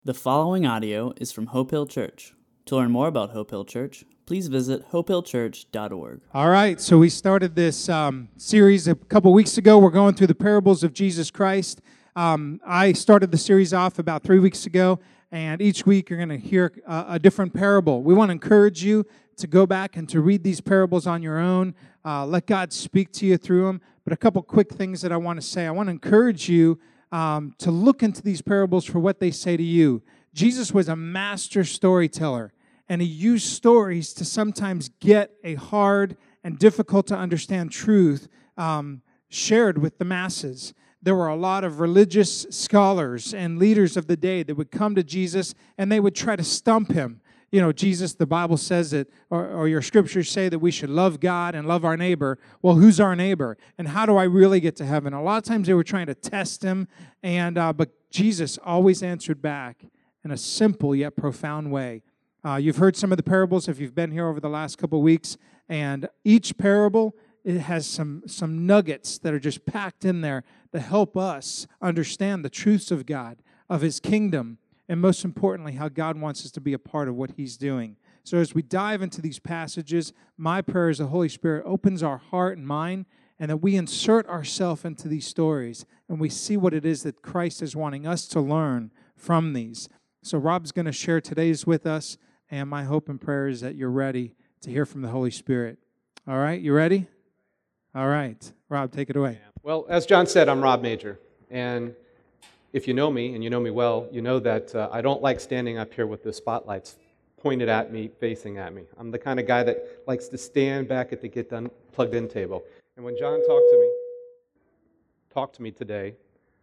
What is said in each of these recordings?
The following audio is from Hope Hill Church. To learn more about Hope Hill Church, please visit hopehillchurch.org. All right, so we started this series a couple weeks ago. We're going through the parables of Jesus Christ. I started the series off about 3 weeks ago, and each week you're going to hear a different parable. We want to encourage you to go back and to read these parables on your own. Let God speak to you through them. But a couple quick things that I want to say. I want to encourage you to look into these parables for what they say to you. Jesus was a master storyteller, and he used stories to sometimes get a hard and difficult to understand truth shared with the masses. There were a lot of religious scholars and leaders of the day that would come to Jesus and they would try to stump him. You know, Jesus, the Bible says that, or your scriptures say that we should love God and love our neighbor. Well, who's our neighbor? And how do I really get to heaven? A lot of times they were trying to test him, but Jesus always answered back in a simple yet profound way. You've heard some of the parables if you've been here over the last couple of weeks, and each parable, it has some nuggets that are just packed in there to help us understand the truths of God, of His kingdom, and most importantly, how God wants us to be a part of what He's doing. So as we dive into these passages, my prayer is the Holy Spirit opens our heart and mind, and that we insert ourselves into these stories, and we see what it is that Christ is wanting us to learn from these. So Rob's going to share today's with us, and my hope and prayer is that you're ready to hear from the Holy Spirit. All right, you ready? All right. Rob, take it away. Well, as John said, I'm Rob Major, and if you know me, and you know me well, you know that I don't like standing up here with the spotlights pointed at me, facing at me. I'm the kind of guy that likes to stand back at the get done, plugged in table. And when John talked to me today,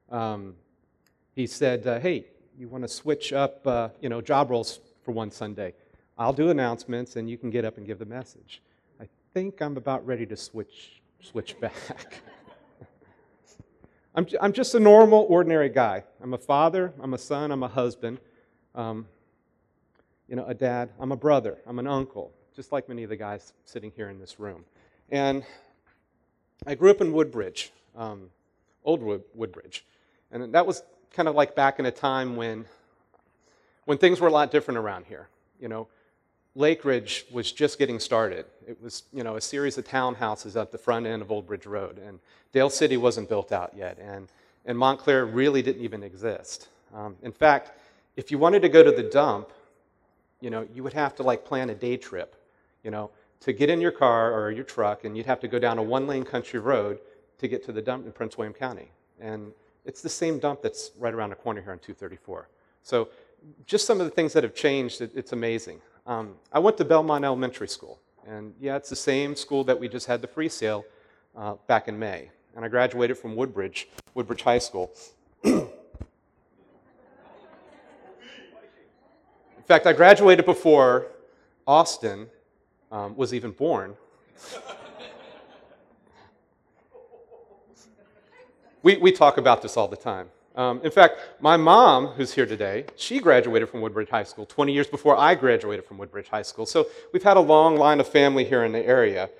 he said, hey, you want to switch up, job roles for one Sunday. I'll do announcements, and you can get up and give the message. I think I'm about ready to switch back. I'm just a normal, ordinary guy. I'm a father, I'm a son, I'm a husband, a dad, I'm a brother, I'm an uncle, just like many of the guys sitting here in this room. And I grew up in Woodbridge, old Woodbridge, and that was kind of like back in a time when things were a lot different around here. You know, Lake Ridge was just getting started. It was, a series of townhouses at the front end of Old Bridge Road, and Dale City wasn't built out yet, and Montclair really didn't even exist. In fact, if you wanted to go to the dump, you would have to plan a day trip, to get in your car or your truck, and you'd have to go down a one-lane country road to get to the dump in Prince William County. And it's the same dump that's right around the corner here on 234. So just some of the things that have changed, it's amazing. I went to Belmont Elementary School, and yeah, it's the same school that we just had the free sale back in May. And I graduated from Woodbridge High School. In fact, I graduated before Austin was even born. We talk about this all the time. In fact, my mom, who's here today, she graduated from Woodbridge High School 20 years before I graduated from Woodbridge High School. So we've had a long line of family here in the area.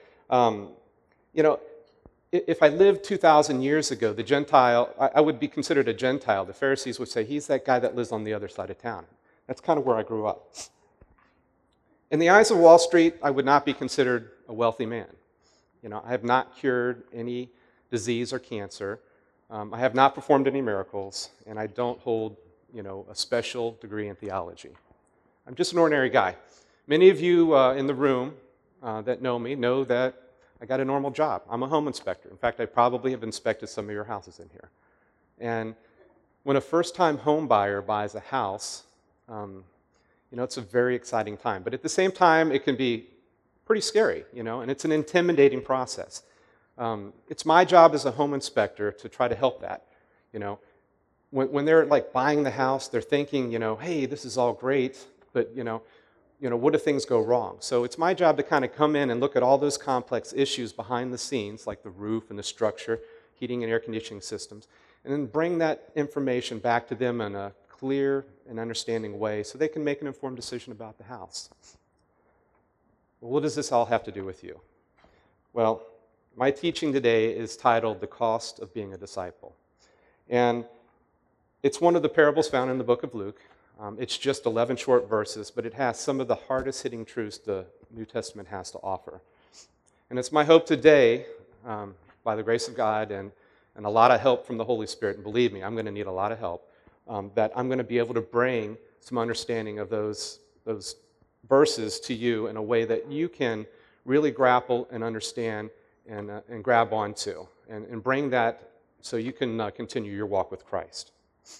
If I lived 2,000 years ago, the Gentile, I would be considered a Gentile. The Pharisees would say, he's that guy that lives on the other side of town. That's kind of where I grew up. In the eyes of Wall Street, I would not be considered a wealthy man. I have not cured any disease or cancer. I have not performed any miracles, and I don't hold, a special degree in theology. I'm just an ordinary guy. Many of you in the room that know me know that I got a normal job. I'm a home inspector. In fact, I probably have inspected some of your houses in here. And when a first-time home buyer buys a house, it's a very exciting time. But at the same time, it can be pretty scary, and it's an intimidating process. It's my job as a home inspector to try to help that. When they're buying the house, they're thinking, hey, this is all great, but what if things go wrong? So it's my job to kind of come in and look at all those complex issues behind the scenes, like the roof and the structure, heating and air conditioning systems, and then bring that information back to them in a clear and understanding way so they can make an informed decision about the house. Well, what does this all have to do with you? Well, my teaching today is titled The Cost of Being a Disciple. And it's one of the parables found in the book of Luke. It's just 11 short verses, but it has some of the hardest hitting truths the New Testament has to offer. And it's my hope today, by the grace of God and a lot of help from the Holy Spirit, and believe me, I'm going to need a lot of help, that I'm going to be able to bring some understanding of those verses to you in a way that you can really grapple and understand and grab onto, and bring that so you can continue your walk with Christ.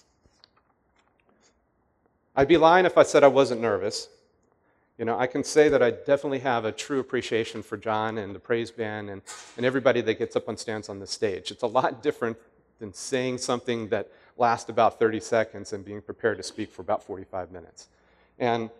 I'd be lying if I said I wasn't nervous. You know, I can say that I definitely have a true appreciation for John and the praise band and everybody that gets up and stands on the stage. It's a lot different than saying something that lasts about 30 seconds and being prepared to speak for about 45 minutes. And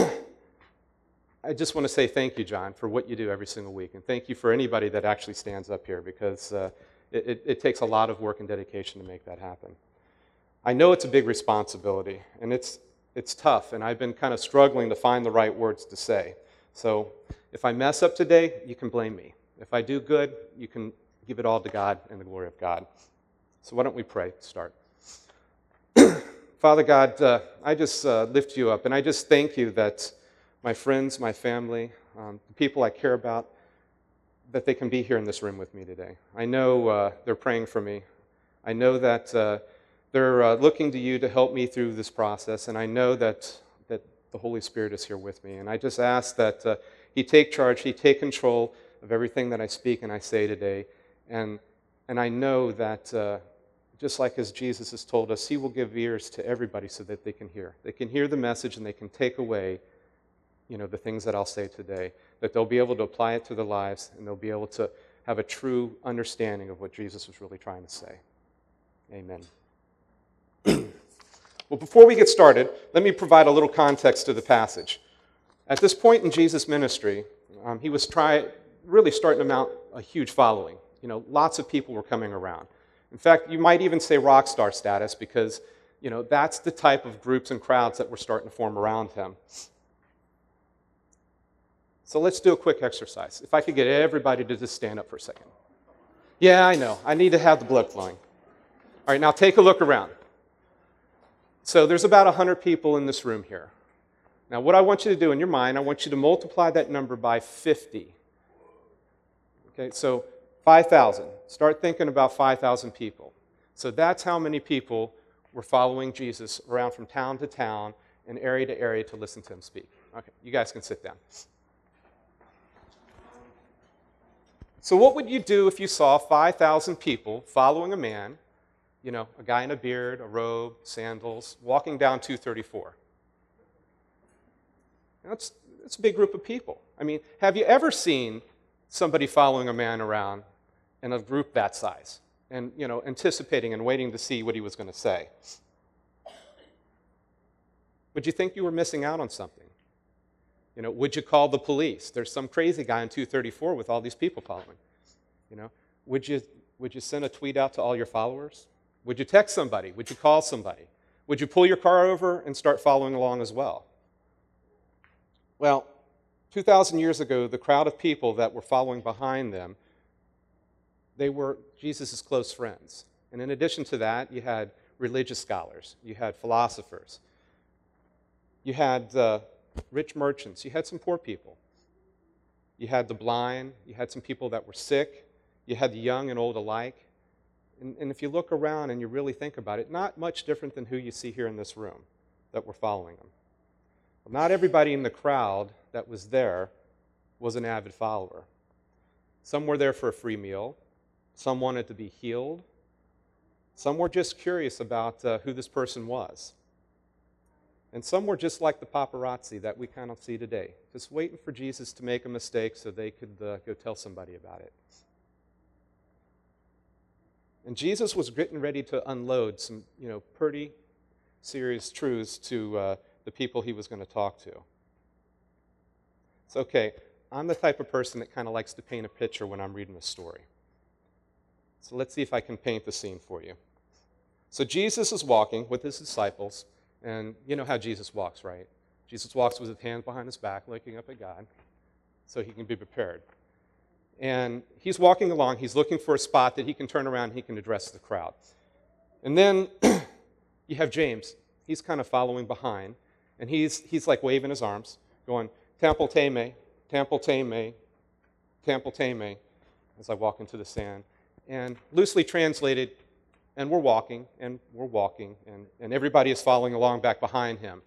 I just want to say thank you, John, for what you do every single week. And thank you for anybody that actually stands up here, because it takes a lot of work and dedication to make that happen. I know it's a big responsibility, and it's tough, and I've been kind of struggling to find the right words to say. So if I mess up today, you can blame me. If I do good, you can give it all to God and the glory of God. So why don't we pray to start? Father God, I just lift you up, and I just thank you that my friends, my family, the people I care about, that they can be here in this room with me today. I know they're praying for me. I know that they're looking to you to help me through this process, and I know that the Holy Spirit is here with me. And I just ask that He take charge, He take control of everything that I speak and I say today. And I know that just like as Jesus has told us, He will give ears to everybody so that they can hear. They can hear the message and they can take away, the things that I'll say today, that they'll be able to apply it to their lives, and they'll be able to have a true understanding of what Jesus was really trying to say. Amen. Well, before we get started, let me provide a little context to the passage. At this point in Jesus' ministry, He was really starting to mount a huge following. Lots of people were coming around. In fact, you might even say rock star status, because that's the type of groups and crowds that were starting to form around Him. So let's do a quick exercise. If I could get everybody to just stand up for a second. Yeah, I know. I need to have the blood flowing. All right, now take a look around. So there's about 100 people in this room here. Now what I want you to do in your mind, I want you to multiply that number by 50. Okay, so 5,000. Start thinking about 5,000 people. So that's how many people were following Jesus around from town to town and area to area to listen to Him speak. Okay, you guys can sit down. So what would you do if you saw 5,000 people following a man, a guy in a beard, a robe, sandals, walking down 234? That's a big group of people. I mean, have you ever seen somebody following a man around in a group that size and, anticipating and waiting to see what he was going to say? Would you think you were missing out on something? Would you call the police? There's some crazy guy on 234 with all these people following. Would you send a tweet out to all your followers? Would you text somebody? Would you call somebody? Would you pull your car over and start following along as well? Well, 2,000 years ago, the crowd of people that were following behind them, they were Jesus' close friends. And in addition to that, you had religious scholars. You had philosophers. You had rich merchants. You had some poor people. You had the blind. You had some people that were sick. You had the young and old alike. And if you look around and you really think about it, not much different than who you see here in this room that were following Him. Well, not everybody in the crowd that was there was an avid follower. Some were there for a free meal. Some wanted to be healed. Some were just curious about who this person was. And some were just like the paparazzi that we kind of see today, just waiting for Jesus to make a mistake so they could go tell somebody about it. And Jesus was getting ready to unload some, pretty serious truths to the people He was going to talk to. It's okay. I'm the type of person that kind of likes to paint a picture when I'm reading a story. So let's see if I can paint the scene for you. So Jesus is walking with His disciples, and you know how Jesus walks, right? Jesus walks with His hands behind His back, looking up at God, so He can be prepared. And He's walking along. He's looking for a spot that He can turn around and He can address the crowd. And then you have James. He's kind of following behind. And he's like waving his arms, going, Temple Teme, Temple Teme, Temple Teme, as I walk into the sand. And loosely translated, and we're walking, and everybody is following along back behind him.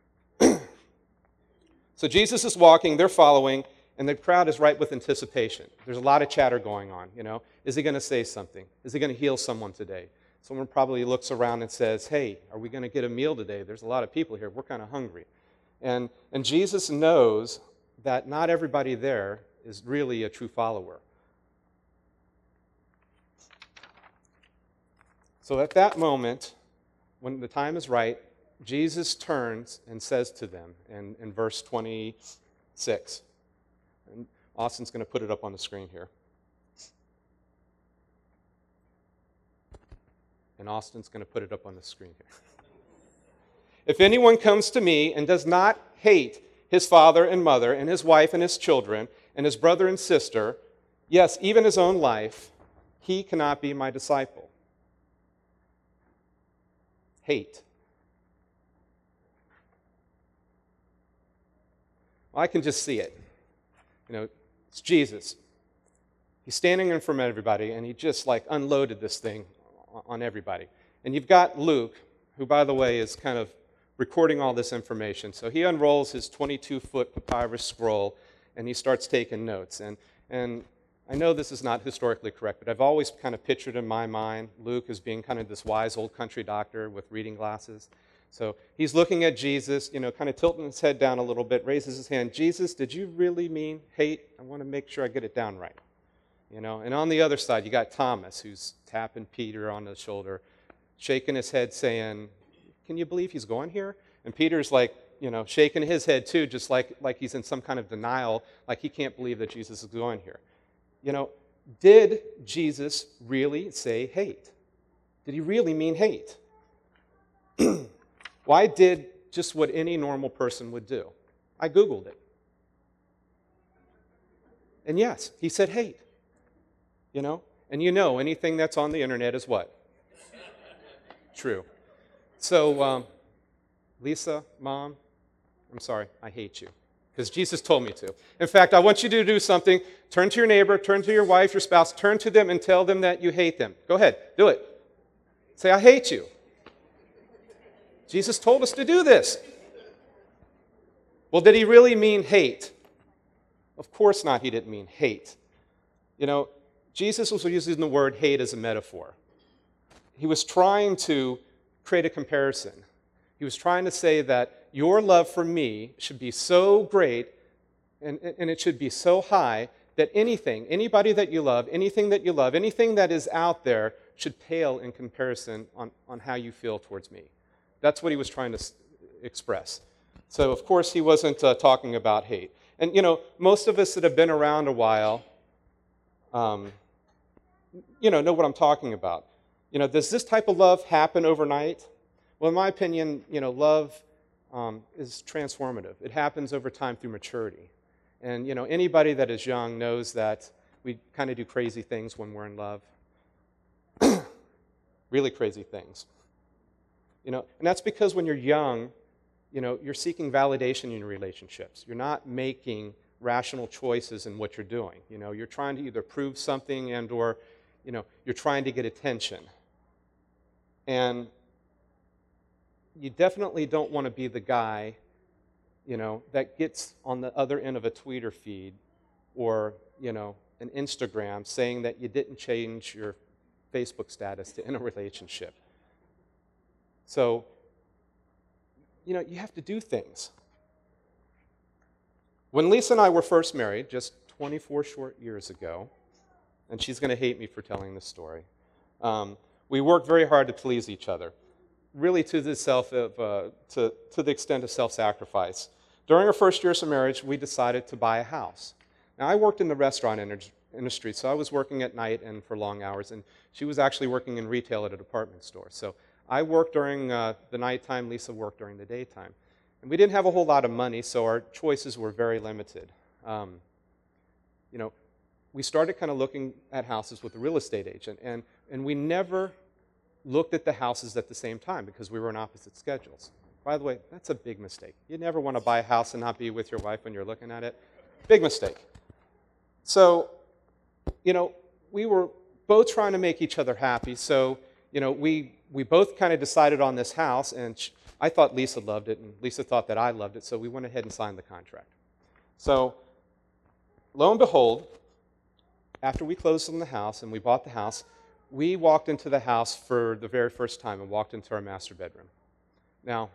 So Jesus is walking, they're following, and the crowd is right with anticipation. There's a lot of chatter going on, you know. Is he going to say something? Is he going to heal someone today? Someone probably looks around and says, hey, are we going to get a meal today? There's a lot of people here. We're kind of hungry. And Jesus knows that not everybody there is really a true follower. So at that moment, when the time is right, Jesus turns and says to them in verse 26, and Austin's going to put it up on the screen here. And Austin's going to put it up on the screen here. If anyone comes to me and does not hate his father and mother and his wife and his children and his brother and sister, yes, even his own life, he cannot be my disciple. Hate. Well, I can just see it. You know, it's Jesus. He's standing in front of everybody, and he just like unloaded this thing on everybody. And you've got Luke, who, by the way, is kind of recording all this information. So he unrolls his 22-foot papyrus scroll, and he starts taking notes. And I know this is not historically correct, but I've always kind of pictured in my mind Luke as being kind of this wise old country doctor with reading glasses. So he's looking at Jesus, you know, kind of tilting his head down a little bit, raises his hand. Jesus, did you really mean hate? I want to make sure I get it down right. You know, and on the other side, you got Thomas, who's tapping Peter on the shoulder, shaking his head, saying, can you believe he's going here? And Peter's like, you know, shaking his head too, just like he's in some kind of denial, like he can't believe that Jesus is going here. You know, did Jesus really say hate? Did he really mean hate? Well, I did just what any normal person would do. I Googled it. And yes, he said hate. You know? And you know, anything that's on the internet is what? True. So, Lisa, Mom, I'm sorry, I hate you. Because Jesus told me to. In fact, I want you to do something. Turn to your neighbor, turn to your wife, your spouse, turn to them and tell them that you hate them. Go ahead, do it. Say, I hate you. Jesus told us to do this. Well, did he really mean hate? Of course not, he didn't mean hate. You know, Jesus was using the word hate as a metaphor. He was trying to create a comparison. He was trying to say that your love for me should be so great and it should be so high that anybody that you love, anything that is out there should pale in comparison on how you feel towards me. That's what he was trying to express. So, of course, he wasn't talking about hate. And, you know, most of us that have been around a while, know what I'm talking about. You know, does this type of love happen overnight? Well, in my opinion, you know, love is transformative. It happens over time through maturity. And, you know, anybody that is young knows that we kind of do crazy things when we're in love. Really crazy things. You know, and that's because when you're young, you know, you're seeking validation in your relationships. You're not making rational choices in what you're doing. You know, you're trying to either prove something and or, you know, you're trying to get attention. And you definitely don't want to be the guy, you know, that gets on the other end of a Twitter feed or, you know, an Instagram saying that you didn't change your Facebook status to end a relationship. So, you know, you have to do things. When Lisa and I were first married, just 24 short years ago, and she's going to hate me for telling this story, we worked very hard to please each other, really to the extent of self-sacrifice. During our first years of marriage, we decided to buy a house. Now, I worked in the restaurant industry, so I was working at night and for long hours, and she was actually working in retail at a department store. So I worked during the nighttime, Lisa worked during the daytime. And we didn't have a whole lot of money, so our choices were very limited. You know, we started kind of looking at houses with a real estate agent, and we never looked at the houses at the same time because we were on opposite schedules. By the way, that's a big mistake. You never want to buy a house and not be with your wife when you're looking at it. Big mistake. So, we were both trying to make each other happy. So, we both kind of decided on this house, and I thought Lisa loved it, and Lisa thought that I loved it, so we went ahead and signed the contract. So, lo and behold, after we closed on the house and we bought the house, we walked into the house for the very first time and walked into our master bedroom. Now,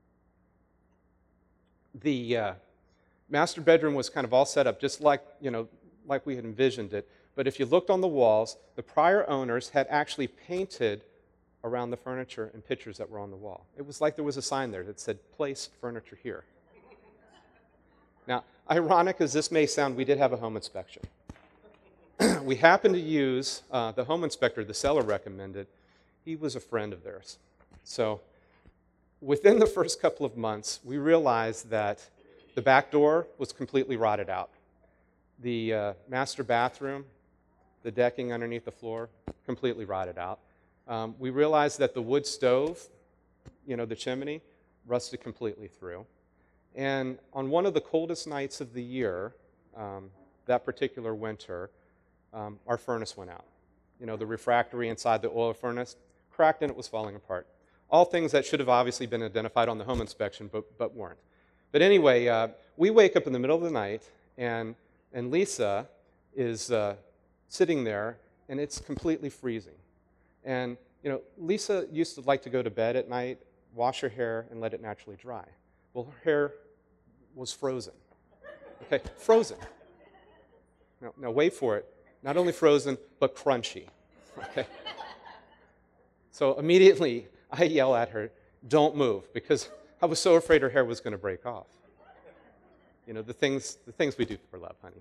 the master bedroom was kind of all set up just like we had envisioned it. But if you looked on the walls, the prior owners had actually painted around the furniture and pictures that were on the wall. It was like there was a sign there that said, "Place furniture here." Now, ironic as this may sound, we did have a home inspection. We happened to use the home inspector the seller recommended. He was a friend of theirs. So within the first couple of months, we realized that the back door was completely rotted out. The master bathroom, the decking underneath the floor, completely rotted out. We realized that the wood stove, the chimney, rusted completely through. And on one of the coldest nights of the year, that particular winter, our furnace went out. The refractory inside the oil furnace cracked and it was falling apart. All things that should have obviously been identified on the home inspection, but weren't. But anyway, we wake up in the middle of the night, and Lisa is sitting there, and it's completely freezing. And, Lisa used to like to go to bed at night, wash her hair, and let it naturally dry. Well, her hair was frozen. Okay, frozen. Now wait for it. Not only frozen, but crunchy. Okay? So immediately, I yell at her, "Don't move," because I was so afraid her hair was going to break off. The things we do for love, honey.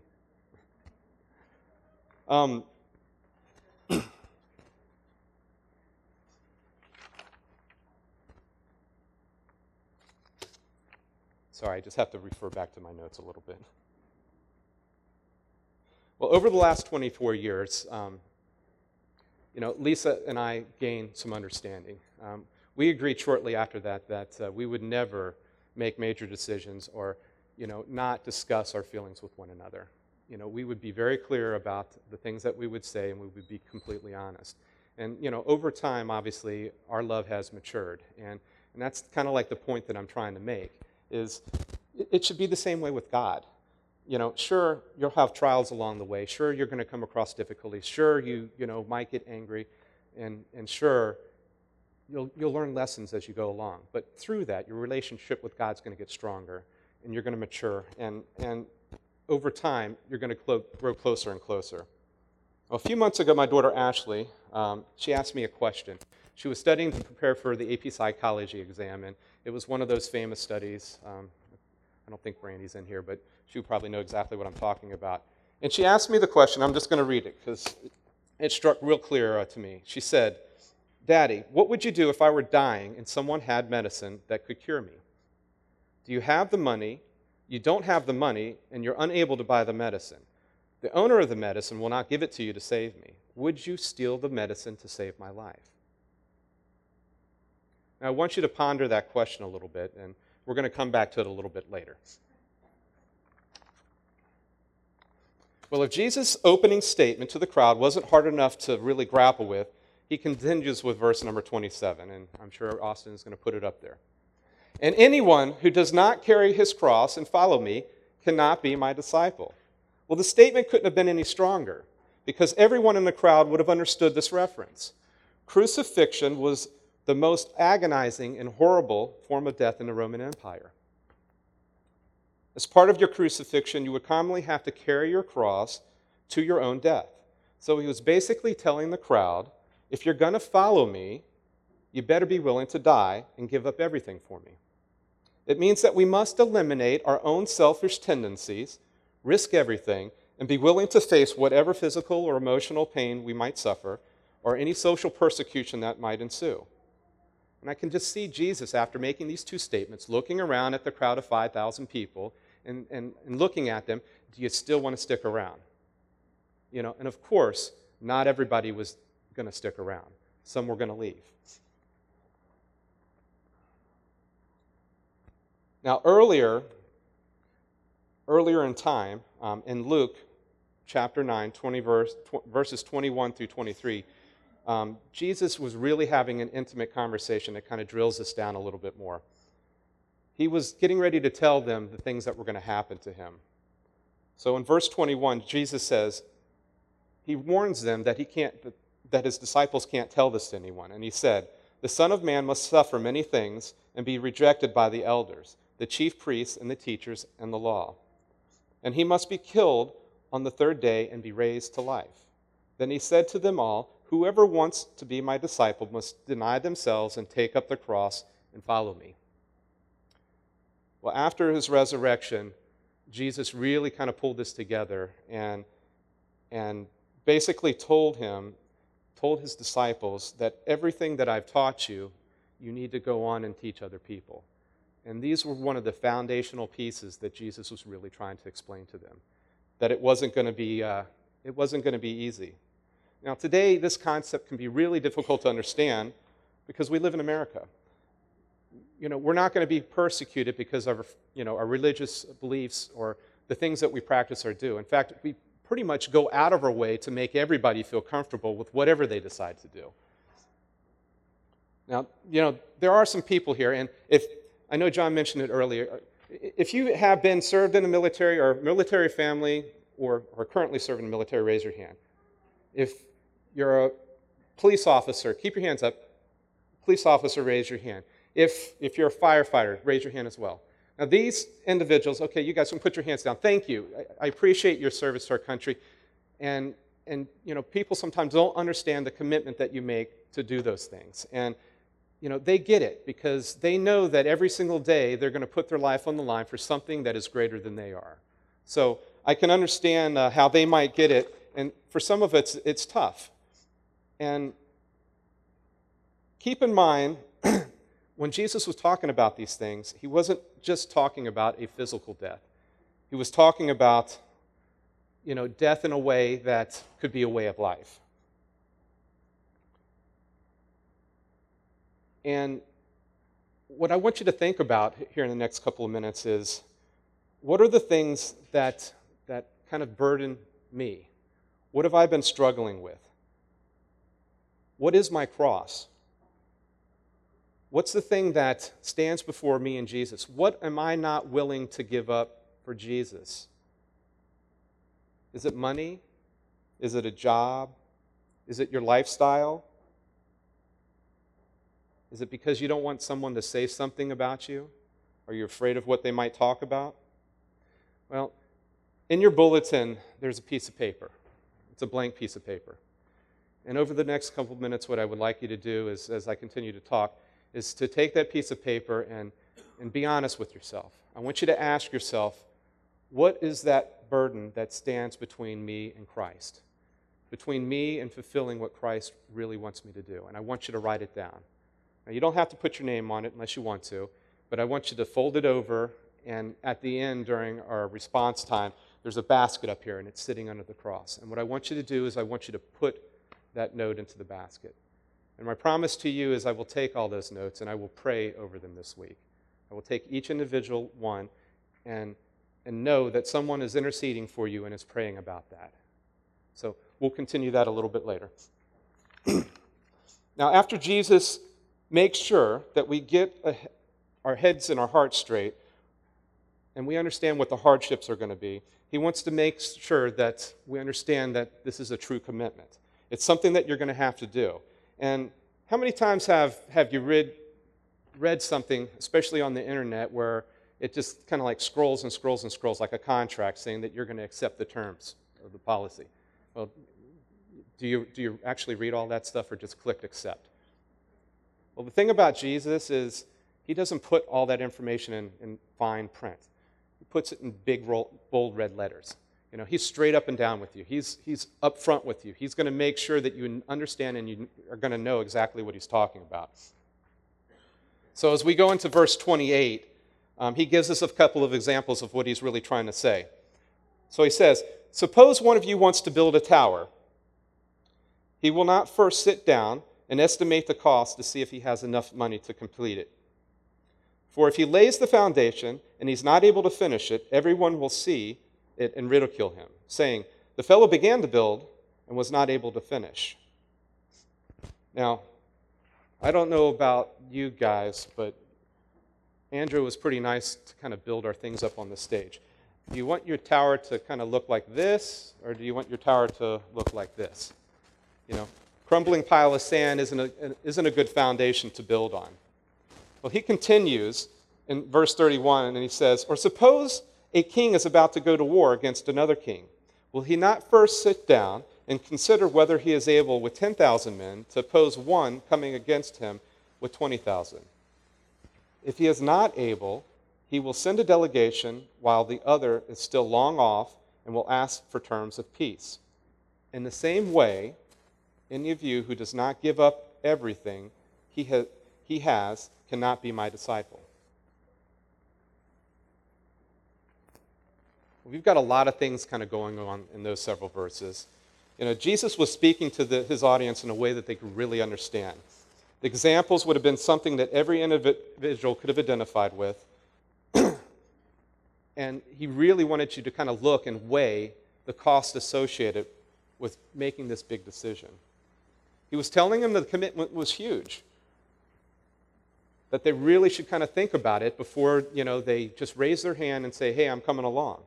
Sorry, I just have to refer back to my notes a little bit. Well, over the last 24 years, Lisa and I gained some understanding. We agreed shortly after that we would never make major decisions or, not discuss our feelings with one another. We would be very clear about the things that we would say, and we would be completely honest. And, over time, obviously, our love has matured. And that's kind of like the point that I'm trying to make, is it should be the same way with God. Sure, you'll have trials along the way. Sure, you're going to come across difficulties. Sure, you might get angry. And sure, you'll learn lessons as you go along. But through that, your relationship with God's going to get stronger, and you're going to mature. And over time, you're going to grow closer and closer. Well, a few months ago, my daughter Ashley, she asked me a question. She was studying to prepare for the AP Psychology exam, and it was one of those famous studies. I don't think Brandy's in here, but she would probably know exactly what I'm talking about. And she asked me the question. I'm just going to read it because it struck real clear to me. She said, "Daddy, what would you do if I were dying and someone had medicine that could cure me? Do you have the money? You don't have the money, and you're unable to buy the medicine. The owner of the medicine will not give it to you to save me. Would you steal the medicine to save my life?" Now, I want you to ponder that question a little bit, and we're going to come back to it a little bit later. Well, if Jesus' opening statement to the crowd wasn't hard enough to really grapple with, he continues with verse number 27, and I'm sure Austin is going to put it up there. "And anyone who does not carry his cross and follow me cannot be my disciple." Well, the statement couldn't have been any stronger, because everyone in the crowd would have understood this reference. Crucifixion was the most agonizing and horrible form of death in the Roman Empire. As part of your crucifixion, you would commonly have to carry your cross to your own death. So he was basically telling the crowd, if you're going to follow me, you better be willing to die and give up everything for me. It means that we must eliminate our own selfish tendencies, risk everything, and be willing to face whatever physical or emotional pain we might suffer or any social persecution that might ensue. And I can just see Jesus, after making these two statements, looking around at the crowd of 5,000 people and looking at them, do you still want to stick around? And of course, not everybody was going to stick around. Some were going to leave. Now, earlier in time, in Luke chapter 9, verses 21 through 23, Jesus was really having an intimate conversation that kind of drills this down a little bit more. He was getting ready to tell them the things that were going to happen to him. So in verse 21, Jesus says, he warns them that his disciples can't tell this to anyone. And he said, "The Son of Man must suffer many things and be rejected by the elders, the chief priests and the teachers and the law. And he must be killed on the third day and be raised to life." Then he said to them all, "Whoever wants to be my disciple must deny themselves and take up the cross and follow me." Well, after his resurrection, Jesus really kind of pulled this together and basically told his disciples that everything that I've taught you, you need to go on and teach other people. And these were one of the foundational pieces that Jesus was really trying to explain to them, that it wasn't going to be easy. Now, today, this concept can be really difficult to understand because we live in America. We're not going to be persecuted because of our religious beliefs or the things that we practice or do. In fact, we pretty much go out of our way to make everybody feel comfortable with whatever they decide to do. Now, there are some people here, and I know John mentioned it earlier, if you have been served in the military or military family or currently serving in the military, raise your hand. If you're a police officer, keep your hands up. Police officer, raise your hand. If you're a firefighter, raise your hand as well. Now these individuals, okay, you guys can put your hands down. Thank you. I appreciate your service to our country. And people sometimes don't understand the commitment that you make to do those things. And they get it because they know that every single day they're going to put their life on the line for something that is greater than they are. So I can understand how they might get it, and for some of it's tough. And keep in mind, when Jesus was talking about these things, he wasn't just talking about a physical death. He was talking about, death in a way that could be a way of life. And what I want you to think about here in the next couple of minutes is, what are the things that kind of burden me? What have I been struggling with? What is my cross? What's the thing that stands before me and Jesus? What am I not willing to give up for Jesus? Is it money? Is it a job? Is it your lifestyle? Is it because you don't want someone to say something about you? Are you afraid of what they might talk about? Well, in your bulletin, there's a piece of paper. It's a blank piece of paper. And over the next couple of minutes, what I would like you to do is, as I continue to talk, is to take that piece of paper and be honest with yourself. I want you to ask yourself, what is that burden that stands between me and Christ? Between me and fulfilling what Christ really wants me to do. And I want you to write it down. Now, you don't have to put your name on it unless you want to, but I want you to fold it over, and at the end, during our response time, there's a basket up here, and it's sitting under the cross. And what I want you to do is I want you to put that note into the basket. And my promise to you is I will take all those notes and I will pray over them this week. I will take each individual one and know that someone is interceding for you and is praying about that. So we'll continue that a little bit later. Now, after Jesus makes sure that we get our heads and our hearts straight and we understand what the hardships are going to be, he wants to make sure that we understand that this is a true commitment. It's something that you're going to have to do. And how many times have you read something, especially on the internet, where it just kind of like scrolls and scrolls and scrolls like a contract saying that you're going to accept the terms of the policy? Well, do you actually read all that stuff or just click accept? Well, the thing about Jesus is he doesn't put all that information in fine print. He puts it in big, bold red letters. He's straight up and down with you. He's up front with you. He's going to make sure that you understand and you are going to know exactly what he's talking about. So as we go into verse 28, he gives us a couple of examples of what he's really trying to say. So he says, "Suppose one of you wants to build a tower. He will not first sit down and estimate the cost to see if he has enough money to complete it. For if he lays the foundation and he's not able to finish it, everyone will see it and ridicule him, saying, 'The fellow began to build and was not able to finish.'" Now, I don't know about you guys, but Andrew was pretty nice to kind of build our things up on the stage. Do you want your tower to kind of look like this, or do you want your tower to look like this? You know, crumbling pile of sand isn't a good foundation to build on. Well, he continues in verse 31, and he says, "Or suppose a king is about to go to war against another king. Will he not first sit down and consider whether he is able with 10,000 men to oppose one coming against him with 20,000? If he is not able, he will send a delegation while the other is still long off and will ask for terms of peace. In the same way, any of you who does not give up everything he has cannot be my disciple." We've got a lot of things kind of going on in those several verses. You know, Jesus was speaking to his audience in a way that they could really understand. The examples would have been something that every individual could have identified with. And he really wanted you to kind of look and weigh the cost associated with making this big decision. He was telling them that the commitment was huge, that they really should kind of think about it before, they just raise their hand and say, "Hey, I'm coming along."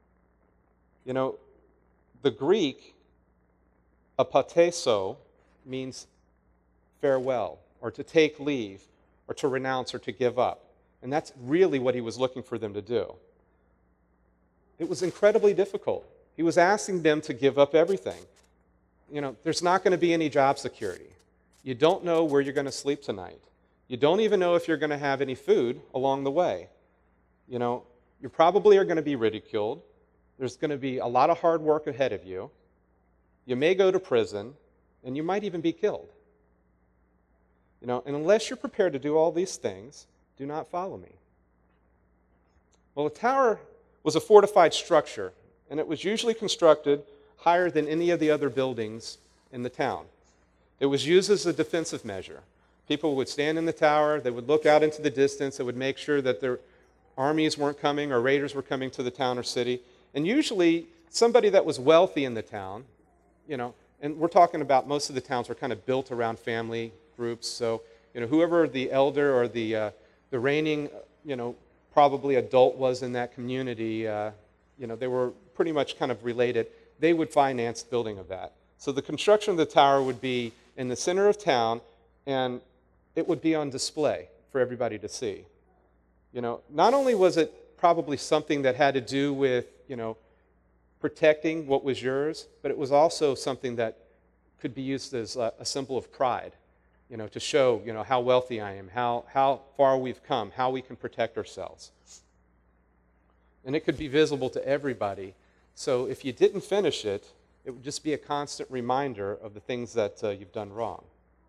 The Greek, apateso, means farewell, or to take leave, or to renounce, or to give up. And that's really what he was looking for them to do. It was incredibly difficult. He was asking them to give up everything. There's not going to be any job security. You don't know where you're going to sleep tonight. You don't even know if you're going to have any food along the way. You probably are going to be ridiculed. There's going to be a lot of hard work ahead of you. You may go to prison, and you might even be killed. And unless you're prepared to do all these things, do not follow me. Well, a tower was a fortified structure, and it was usually constructed higher than any of the other buildings in the town. It was used as a defensive measure. People would stand in the tower, they would look out into the distance, they would make sure that their armies weren't coming or raiders were coming to the town or city. And usually, somebody that was wealthy in the town, and we're talking about most of the towns were kind of built around family groups, so, whoever the elder or the reigning, probably adult was in that community, they were pretty much kind of related. They would finance the building of that. So the construction of the tower would be in the center of town, and it would be on display for everybody to see. Not only was it probably something that had to do with, protecting what was yours, but it was also something that could be used as a symbol of pride, to show, how wealthy I am, how far we've come, how we can protect ourselves. And it could be visible to everybody. So if you didn't finish it, it would just be a constant reminder of the things that you've done wrong.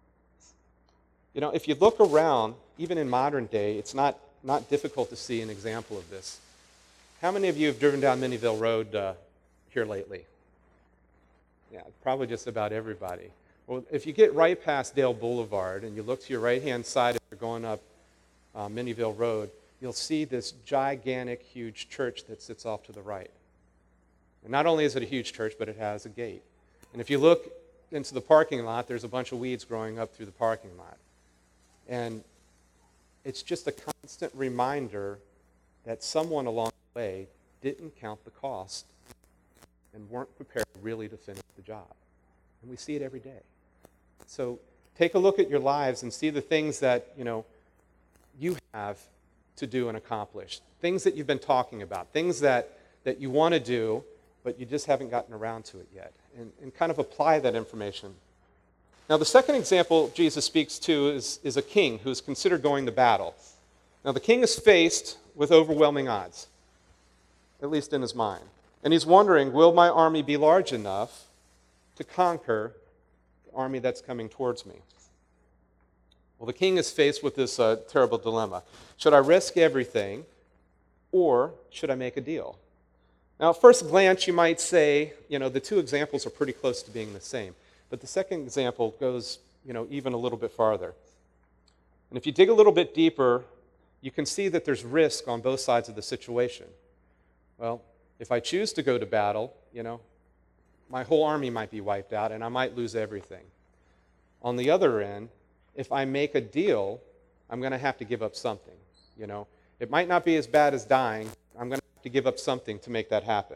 If you look around, even in modern day, it's not difficult to see an example of this. How many of you have driven down Minnieville Road here lately? Yeah, probably just about everybody. Well, if you get right past Dale Boulevard and you look to your right-hand side as you're going up Minnieville Road, you'll see this gigantic, huge church that sits off to the right. And not only is it a huge church, but it has a gate. And if you look into the parking lot, there's a bunch of weeds growing up through the parking lot. And it's just a constant reminder that someone along the way didn't count the cost and weren't prepared really to finish the job. And we see it every day. So take a look at your lives and see the things that, you have to do and accomplish. Things that you've been talking about. Things that you want to do, but you just haven't gotten around to it yet. And kind of apply that information. Now, the second example Jesus speaks to is a king who's considered going to battle. Now, the king is faced with overwhelming odds, at least in his mind. And he's wondering, will my army be large enough to conquer the army that's coming towards me? Well, the king is faced with this terrible dilemma. Should I risk everything, or should I make a deal? Now, at first glance, you might say, the two examples are pretty close to being the same. But the second example goes, even a little bit farther. And if you dig a little bit deeper, you can see that there's risk on both sides of the situation. Well, if I choose to go to battle, my whole army might be wiped out and I might lose everything. On the other end, if I make a deal, I'm going to have to give up something. It might not be as bad as dying. I'm going to have to give up something to make that happen.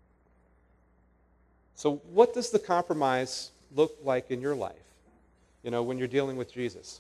So what does the compromise look like in your life, when you're dealing with Jesus?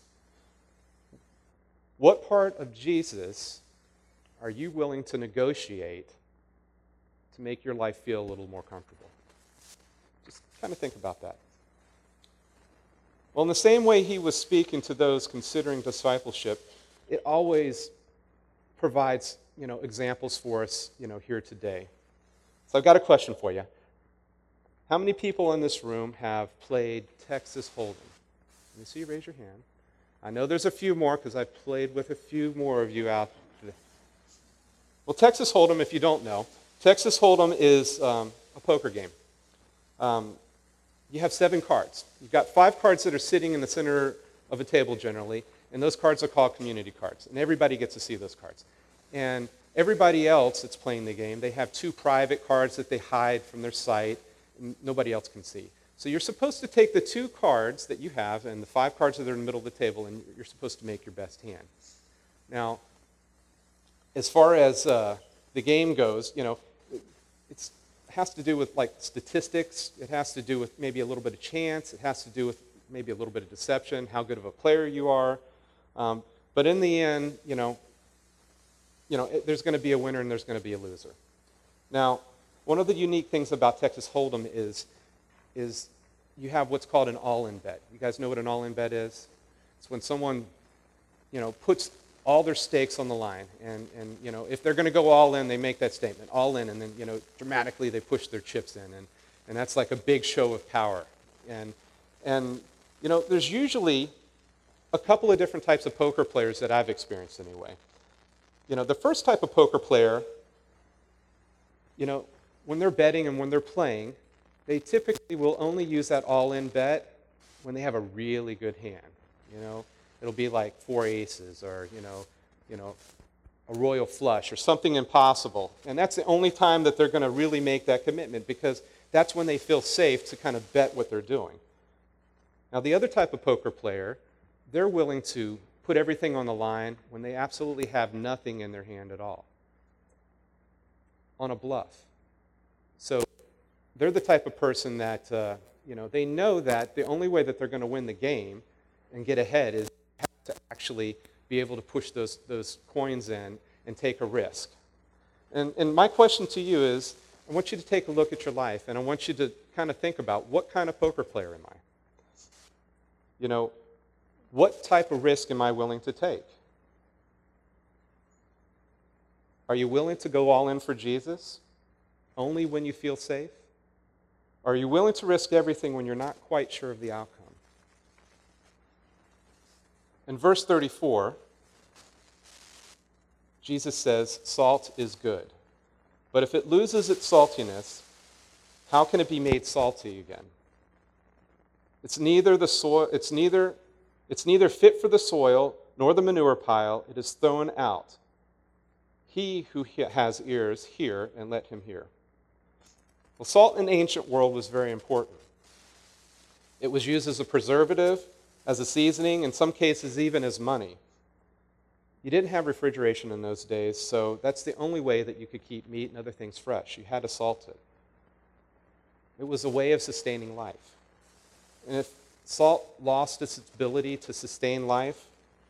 What part of Jesus are you willing to negotiate to make your life feel a little more comfortable? Just kind of think about that. Well, in the same way he was speaking to those considering discipleship, it always provides, examples for us, here today. So I've got a question for you. How many people in this room have played Texas Hold'em? Let me see you raise your hand. I know there's a few more because I've played with a few more of you out there. Well, Texas Hold'em, if you don't know, Texas Hold'em is a poker game. You have 7 cards. You've got 5 cards that are sitting in the center of a table generally, and those cards are called community cards, and everybody gets to see those cards. And everybody else that's playing the game, they have 2 private cards that they hide from their sight, and nobody else can see. So you're supposed to take the 2 cards that you have and the 5 cards that are in the middle of the table, and you're supposed to make your best hand. Now, as far as the game goes, it has to do with statistics. It has to do with maybe a little bit of chance. It has to do with maybe a little bit of deception, how good of a player you are. But in the end, there's going to be a winner and there's going to be a loser. Now, one of the unique things about Texas Hold'em is you have what's called an all-in bet. You guys know what an all-in bet is? It's when someone, puts all their stakes on the line. And if they're going to go all in, they make that statement, all in, and then, dramatically they push their chips in. And that's like a big show of power. And there's usually a couple of different types of poker players that I've experienced anyway. The first type of poker player, when they're betting and when they're playing, they typically will only use that all-in bet when they have a really good hand. It'll be like 4 aces or, a royal flush or something impossible. And that's the only time that they're going to really make that commitment because that's when they feel safe to kind of bet what they're doing. Now, the other type of poker player, they're willing to put everything on the line when they absolutely have nothing in their hand at all, on a bluff. So they're the type of person that, they know that the only way that they're going to win the game and get ahead is to actually be able to push those coins in and take a risk. And my question to you is, I want you to take a look at your life, and I want you to kind of think about, what kind of poker player am I? What type of risk am I willing to take? Are you willing to go all in for Jesus only when you feel safe? Are you willing to risk everything when you're not quite sure of the outcome? In verse 34, Jesus says, salt is good. But if it loses its saltiness, how can it be made salty again? It's neither fit for the soil nor the manure pile. It is thrown out. He who has ears, hear, and let him hear. Well, salt in the ancient world was very important. It was used as a preservative, as a seasoning, in some cases even as money. You didn't have refrigeration in those days, so that's the only way that you could keep meat and other things fresh. You had to salt it. It was a way of sustaining life. And if salt lost its ability to sustain life,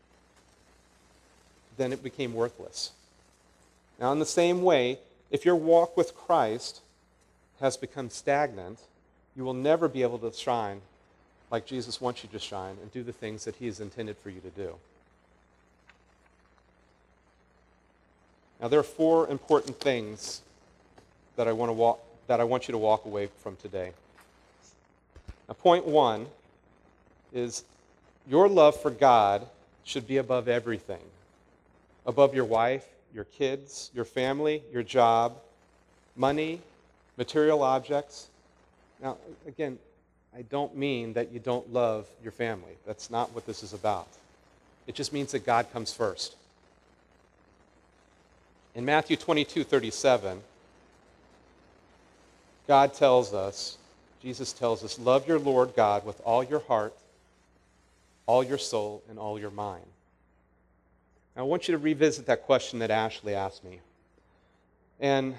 then it became worthless. Now, in the same way, if your walk with Christ has become stagnant, you will never be able to shine like Jesus wants you to shine and do the things that he has intended for you to do. Now, there are 4 important things that I want you to walk away from today. Now, point 1 is your love for God should be above everything. Above your wife, your kids, your family, your job, money, material objects. Now, again, I don't mean that you don't love your family. That's not what this is about. It just means that God comes first. In Matthew 22:37, God tells us, Jesus tells us, love your Lord God with all your heart, all your soul, and all your mind. Now, I want you to revisit that question that Ashley asked me. And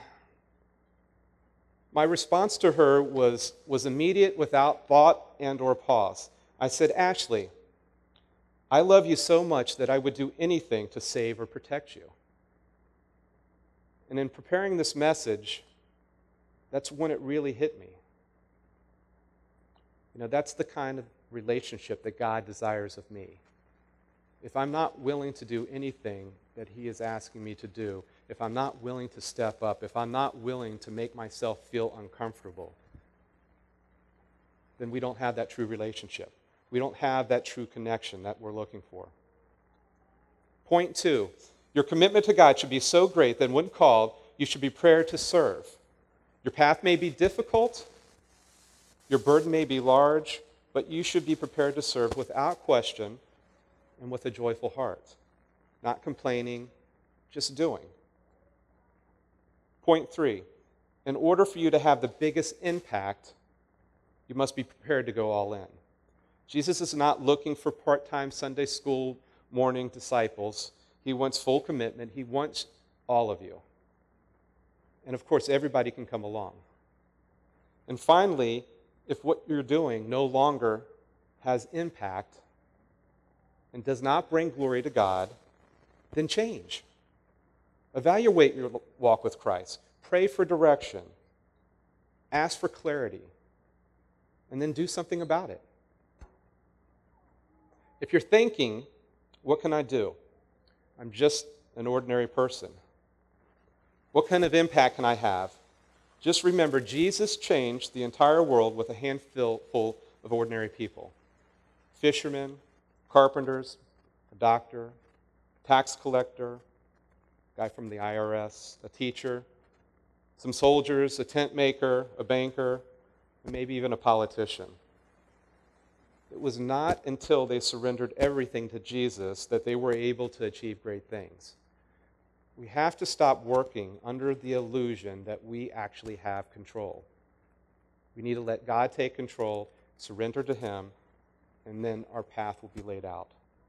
my response to her was immediate, without thought and or pause. I said, Ashley, I love you so much that I would do anything to save or protect you. And in preparing this message, that's when it really hit me. You know, that's the kind of relationship that God desires of me. If I'm not willing to do anything that He is asking me to do, if I'm not willing to step up, if I'm not willing to make myself feel uncomfortable, then we don't have that true relationship. We don't have that true connection that we're looking for. Point 2, your commitment to God should be so great that when called, you should be prepared to serve. Your path may be difficult, your burden may be large, but you should be prepared to serve without question and with a joyful heart. Not complaining, just doing. Point 3, in order for you to have the biggest impact, you must be prepared to go all in. Jesus is not looking for part-time Sunday school morning disciples. He wants full commitment. He wants all of you. And of course, everybody can come along. And finally, if what you're doing no longer has impact and does not bring glory to God, then change. Evaluate your walk with Christ. Pray for direction. Ask for clarity. And then do something about it. If you're thinking, what can I do? I'm just an ordinary person. What kind of impact can I have? Just remember, Jesus changed the entire world with a handful full of ordinary people. Fishermen, carpenters, a doctor, tax collector, guy from the IRS, a teacher, some soldiers, a tent maker, a banker, and maybe even a politician. It was not until they surrendered everything to Jesus that they were able to achieve great things. We have to stop working under the illusion that we actually have control. We need to let God take control, surrender to Him, and then our path will be laid out.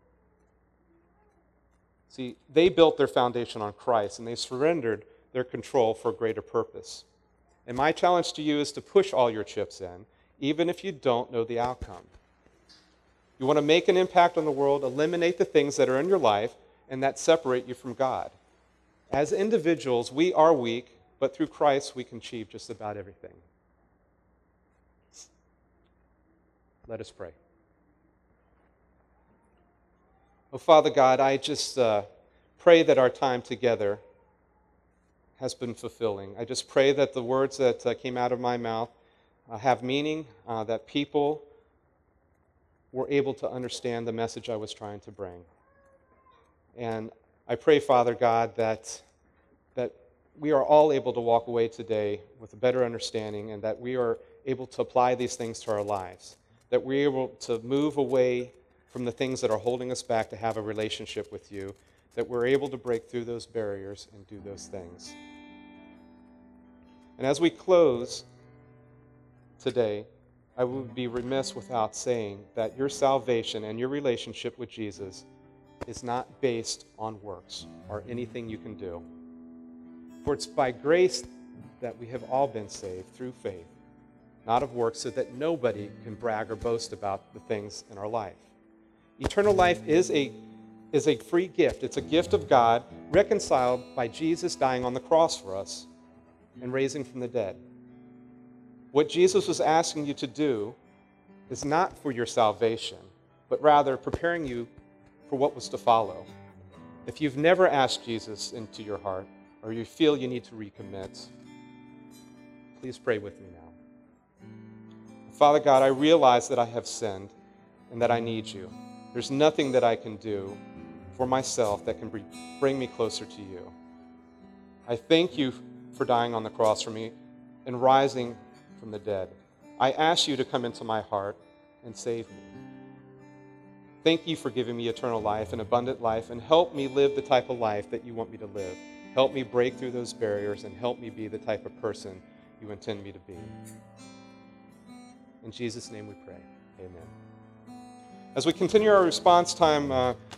See, they built their foundation on Christ, and they surrendered their control for a greater purpose. And my challenge to you is to push all your chips in, even if you don't know the outcome. You want to make an impact on the world, eliminate the things that are in your life and that separate you from God. As individuals, we are weak, but through Christ we can achieve just about everything. Let us pray. Oh, Father God, I just pray that our time together has been fulfilling. I just pray that the words that came out of my mouth have meaning, that people were able to understand the message I was trying to bring. And I pray, Father God, that we are all able to walk away today with a better understanding and that we are able to apply these things to our lives, that we're able to move away from the things that are holding us back to have a relationship with you, that we're able to break through those barriers and do those things. And as we close today, I would be remiss without saying that your salvation and your relationship with Jesus is not based on works or anything you can do. For it's by grace that we have all been saved through faith, not of works, so that nobody can brag or boast about the things in our life. Eternal life is a free gift. It's a gift of God reconciled by Jesus dying on the cross for us and raising from the dead. What Jesus was asking you to do is not for your salvation, but rather preparing you for what was to follow. If you've never asked Jesus into your heart, or you feel you need to recommit, please pray with me now. Father God, I realize that I have sinned and that I need you. There's nothing that I can do for myself that can bring me closer to you. I thank you for dying on the cross for me and rising from the dead. I ask you to come into my heart and save me. Thank you for giving me eternal life and abundant life, and help me live the type of life that you want me to live. Help me break through those barriers and help me be the type of person you intend me to be. In Jesus' name we pray. Amen. As we continue our response time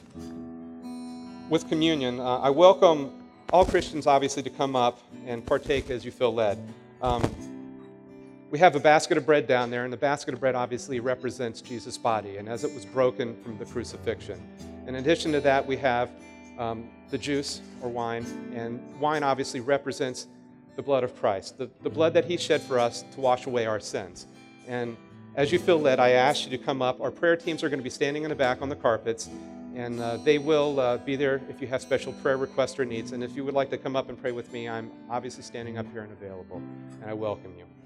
with communion, I welcome all Christians, obviously, to come up and partake as you feel led. We have a basket of bread down there, and the basket of bread obviously represents Jesus' body and as it was broken from the crucifixion. In addition to that, we have the juice or wine, and wine obviously represents the blood of Christ, the blood that he shed for us to wash away our sins. And as you feel led, I ask you to come up. Our prayer teams are going to be standing in the back on the carpets, and they will be there if you have special prayer requests or needs. And if you would like to come up and pray with me, I'm obviously standing up here and available, and I welcome you.